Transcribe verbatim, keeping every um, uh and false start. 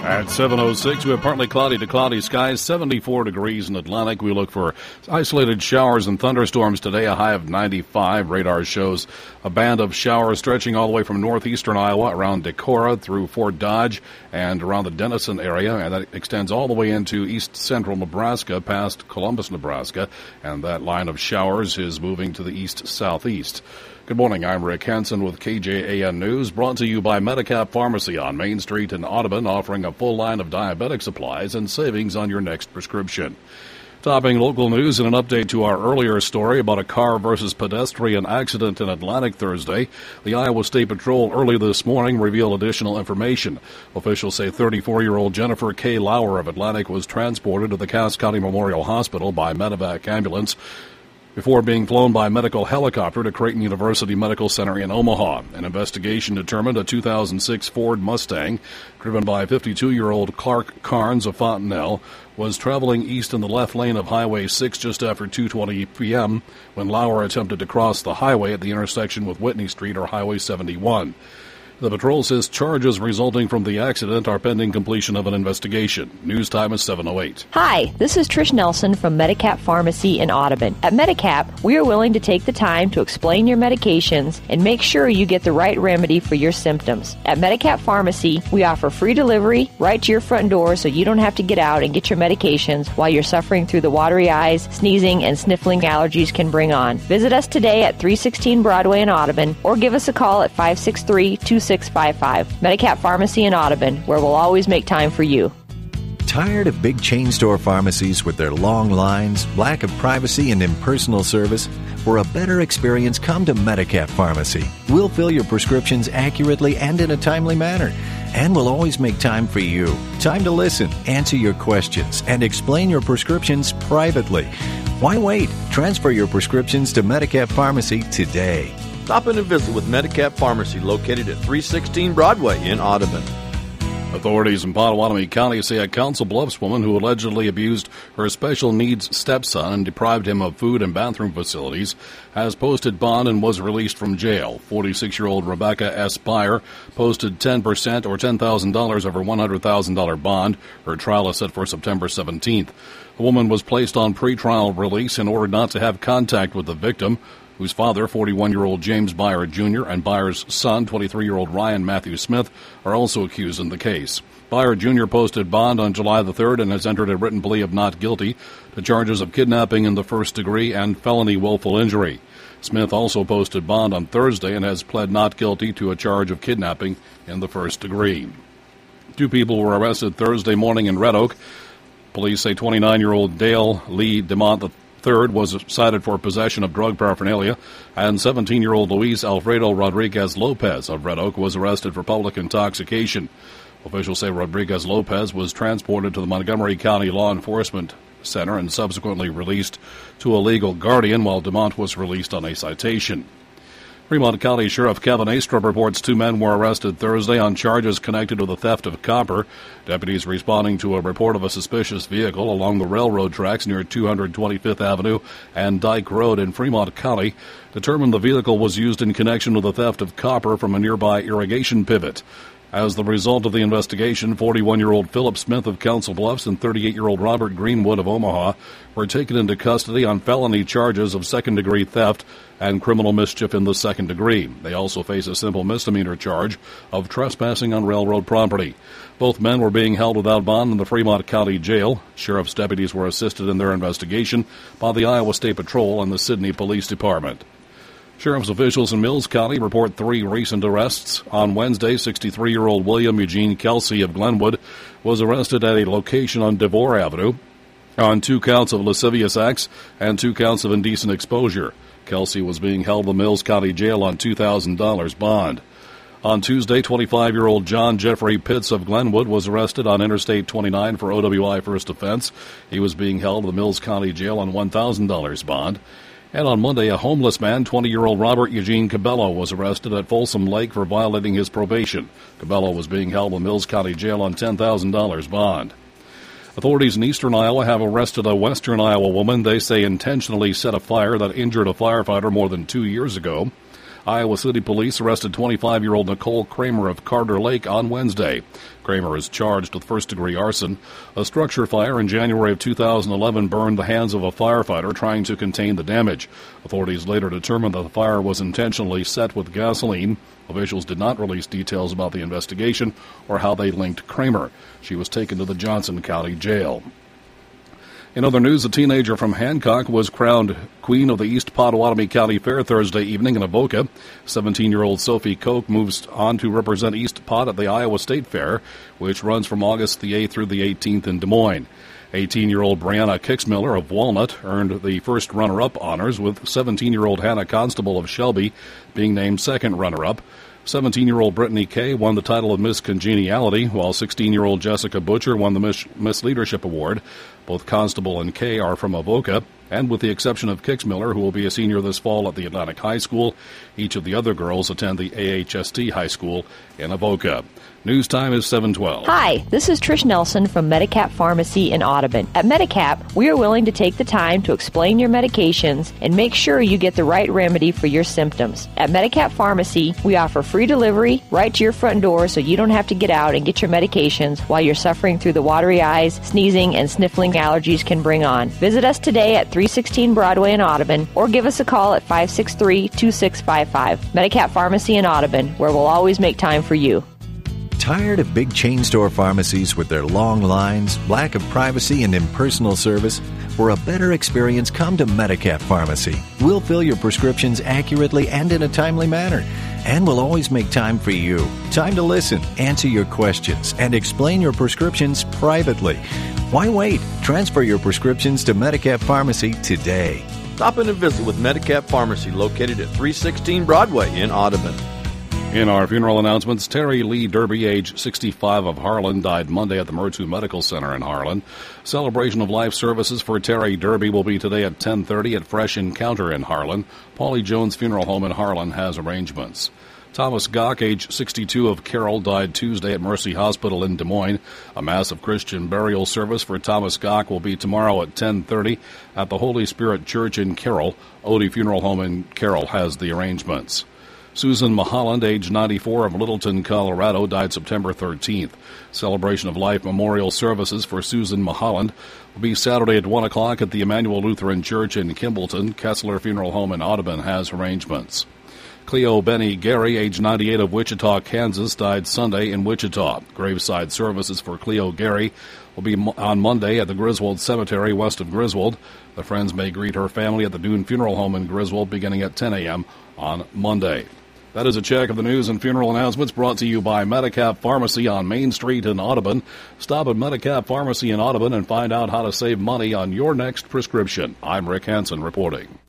At seven oh six, we have partly cloudy to cloudy skies, seventy-four degrees in Atlantic. We look for isolated showers and thunderstorms today, a high of ninety-five. Radar shows a band of showers stretching all the way from northeastern Iowa around Decorah through Fort Dodge and around the Denison area, and that extends all the way into east central Nebraska past Columbus, Nebraska, and that line of showers is moving to the east-southeast. Good morning, I'm Rick Hansen with K J A N News, brought to you by Medicap Pharmacy on Main Street in Audubon, offering a full line of diabetic supplies and savings on your next prescription. Topping local news and an update to our earlier story about a car versus pedestrian accident in Atlantic Thursday. The Iowa State Patrol early this morning revealed additional information. Officials say thirty-four-year-old Jennifer K. Lauer of Atlantic was transported to the Cass County Memorial Hospital by medevac ambulance before being flown by medical helicopter to Creighton University Medical Center in Omaha. An investigation determined a two thousand six Ford Mustang, driven by fifty-two-year-old Clark Carnes of Fontenelle, was traveling east in the left lane of Highway six just after two twenty p.m. when Lauer attempted to cross the highway at the intersection with Whitney Street or Highway seventy-one. The patrol says charges resulting from the accident are pending completion of an investigation. News time is seven oh eight. Hi, this is Trish Nelson from Medicap Pharmacy in Audubon. At Medicap, we are willing to take the time to explain your medications and make sure you get the right remedy for your symptoms. At Medicap Pharmacy, we offer free delivery right to your front door so you don't have to get out and get your medications while you're suffering through the watery eyes, sneezing, and sniffling allergies can bring on. Visit us today at three sixteen Broadway in Audubon or give us a call at five six three, two six five five. Medicap Pharmacy in Audubon, where we'll always make time for you. Tired of big chain store pharmacies with their long lines, lack of privacy, and impersonal service? For a better experience, come to Medicap Pharmacy. We'll fill your prescriptions accurately and in a timely manner. And we'll always make time for you. Time to listen, answer your questions, and explain your prescriptions privately. Why wait? Transfer your prescriptions to Medicap Pharmacy today. Stop in and visit with Medicap Pharmacy, located at three sixteen Broadway in Audubon. Authorities in Pottawatomie County say a Council Bluffs woman who allegedly abused her special needs stepson and deprived him of food and bathroom facilities has posted bond and was released from jail. forty-six-year-old Rebecca S. Byer posted ten percent or ten thousand dollars of her one hundred thousand dollars bond. Her trial is set for September seventeenth. The woman was placed on pretrial release in order not to have contact with the victim, whose father, forty-one-year-old James Byer Junior, and Byer's son, twenty-three-year-old Ryan Matthew Smith, are also accused in the case. Byer Junior posted bond on July the third and has entered a written plea of not guilty to charges of kidnapping in the first degree and felony willful injury. Smith also posted bond on Thursday and has pled not guilty to a charge of kidnapping in the first degree. Two people were arrested Thursday morning in Red Oak. Police say twenty-nine-year-old Dale Lee DeMont the Third was cited for possession of drug paraphernalia, and seventeen-year-old Luis Alfredo Rodriguez Lopez of Red Oak was arrested for public intoxication. Officials say Rodriguez Lopez was transported to the Montgomery County Law Enforcement Center and subsequently released to a legal guardian, while DeMont was released on a citation. Fremont County Sheriff Kevin Astrup reports two men were arrested Thursday on charges connected to the theft of copper. Deputies responding to a report of a suspicious vehicle along the railroad tracks near two hundred twenty-fifth Avenue and Dyke Road in Fremont County determined the vehicle was used in connection with the theft of copper from a nearby irrigation pivot. As the result of the investigation, forty-one-year-old Philip Smith of Council Bluffs and thirty-eight-year-old Robert Greenwood of Omaha were taken into custody on felony charges of second-degree theft and criminal mischief in the second degree. They also face a simple misdemeanor charge of trespassing on railroad property. Both men were being held without bond in the Fremont County Jail. Sheriff's deputies were assisted in their investigation by the Iowa State Patrol and the Sidney Police Department. Sheriff's officials in Mills County report three recent arrests. On Wednesday, sixty-three-year-old William Eugene Kelsey of Glenwood was arrested at a location on Devore Avenue on two counts of lascivious acts and two counts of indecent exposure. Kelsey was being held in the Mills County Jail on two thousand dollars bond. On Tuesday, twenty-five-year-old John Jeffrey Pitts of Glenwood was arrested on Interstate twenty-nine for O W I first offense. He was being held in the Mills County Jail on one thousand dollars bond. And on Monday, a homeless man, twenty-year-old Robert Eugene Cabello, was arrested at Folsom Lake for violating his probation. Cabello was being held in Mills County Jail on ten thousand dollars bond. Authorities in eastern Iowa have arrested a western Iowa woman they say intentionally set a fire that injured a firefighter more than two years ago. Iowa City police arrested twenty-five-year-old Nicole Kramer of Carter Lake on Wednesday. Kramer is charged with first-degree arson. A structure fire in January of two thousand eleven burned the hands of a firefighter trying to contain the damage. Authorities later determined that the fire was intentionally set with gasoline. Officials did not release details about the investigation or how they linked Kramer. She was taken to the Johnson County Jail. In other news, a teenager from Hancock was crowned Queen of the East Pottawatomie County Fair Thursday evening in Avoca. seventeen-year-old Sophie Koch moves on to represent East Pot at the Iowa State Fair, which runs from August the eighth through the eighteenth in Des Moines. eighteen-year-old Brianna Kixmiller of Walnut earned the first runner-up honors, with seventeen-year-old Hannah Constable of Shelby being named second runner-up. seventeen-year-old Brittany Kay won the title of Miss Congeniality, while sixteen-year-old Jessica Butcher won the Miss, Miss Leadership Award. Both Constable and Kay are from Avoca, and with the exception of Kixmiller, who will be a senior this fall at the Atlantic High School, each of the other girls attend the A H S T High School in Avoca. News time is seven twelve. Hi, this is Trish Nelson from Medicap Pharmacy in Audubon. At Medicap, we are willing to take the time to explain your medications and make sure you get the right remedy for your symptoms. At Medicap Pharmacy, we offer free delivery right to your front door so you don't have to get out and get your medications while you're suffering through the watery eyes, sneezing, and sniffling allergies can bring on. Visit us today at three sixteen Broadway in Audubon or give us a call at five six three, two six five five. Medicap Pharmacy in Audubon, where we'll always make time for you. Tired of big chain store pharmacies with their long lines, lack of privacy, and impersonal service? For a better experience, come to Medicap Pharmacy. We'll fill your prescriptions accurately and in a timely manner. And we'll always make time for you. Time to listen, answer your questions, and explain your prescriptions privately. Why wait? Transfer your prescriptions to Medicap Pharmacy today. Stop in and visit with Medicap Pharmacy, located at three sixteen Broadway in Audubon. In our funeral announcements, Terry Lee Derby, age sixty-five, of Harlan, died Monday at the Mertu Medical Center in Harlan. Celebration of life services for Terry Derby will be today at ten thirty at Fresh Encounter in Harlan. Paulie Jones Funeral Home in Harlan has arrangements. Thomas Gock, age sixty-two, of Carroll, died Tuesday at Mercy Hospital in Des Moines. A massive Christian burial service for Thomas Gock will be tomorrow at ten thirty at the Holy Spirit Church in Carroll. Odie Funeral Home in Carroll has the arrangements. Susan Maholland, age ninety-four, of Littleton, Colorado, died September thirteenth. Celebration of Life memorial services for Susan Maholland will be Saturday at one o'clock at the Emmanuel Lutheran Church in Kimballton. Kessler Funeral Home in Audubon has arrangements. Cleo Benny Gary, age ninety-eight, of Wichita, Kansas, died Sunday in Wichita. Graveside services for Cleo Gary will be on Monday at the Griswold Cemetery west of Griswold. The friends may greet her family at the Dune Funeral Home in Griswold beginning at ten a.m. on Monday. That is a check of the news and funeral announcements brought to you by Medicap Pharmacy on Main Street in Audubon. Stop at Medicap Pharmacy in Audubon and find out how to save money on your next prescription. I'm Rick Hansen reporting.